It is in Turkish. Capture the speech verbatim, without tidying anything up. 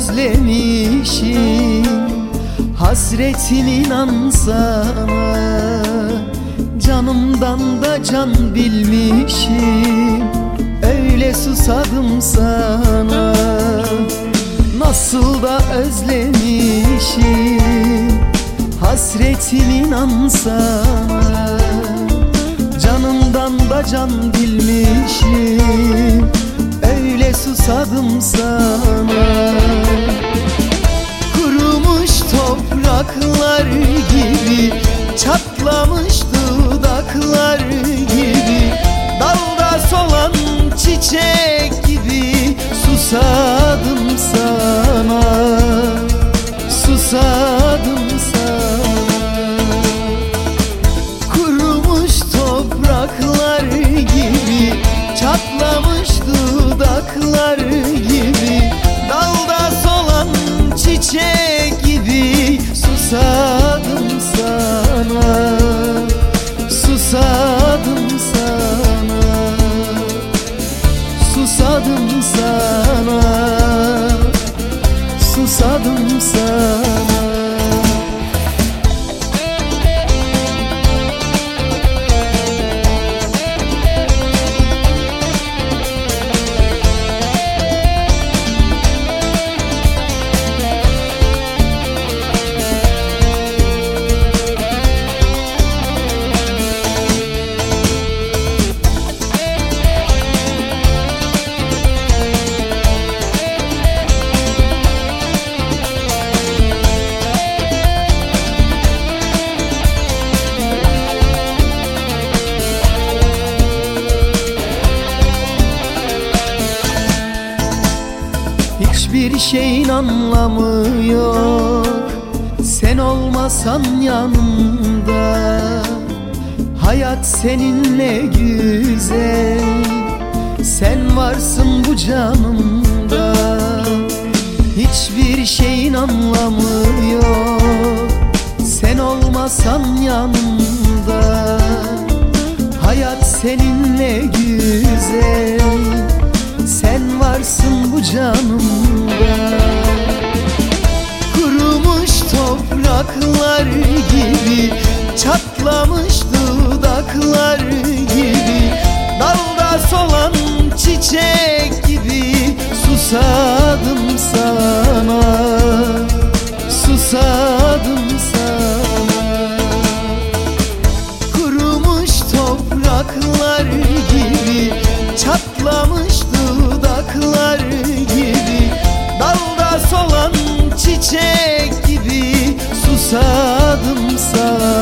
özlemişim, hasretin inan sana. Canımdan da can bilmişim, öyle susadım sana. Nasıl da özlemişim, hasretin inan sana. Canımdan da can bilmişim, öyle susadım sana. Kurumuş topraklar gibi, çatlamış dudaklar gibi, dalda solan çiçek gibi susadım sana, susadım sana. Kurumuş topraklar gibi, çatlamış dudaklar gibi, dalda solan çiçek gibi susadım sana, susadım sana, susadım sana, susadım sana. Hiçbir şeyin anlamı yok sen olmasan yanımda. Hayat seninle güzel, sen varsın bu canımda. Hiçbir şeyin anlamı yok sen olmasan yanımda. Hayat seninle güzel, sen varsın bu canımda. Kurumuş topraklar gibi, çatlamış dudaklar gibi, dalda solan çiçek gibi susadım sana, susadım sana. Kurumuş topraklar gibi, çatlamış dudaklar gibi, dalda solan çiçek gibi susadım sana,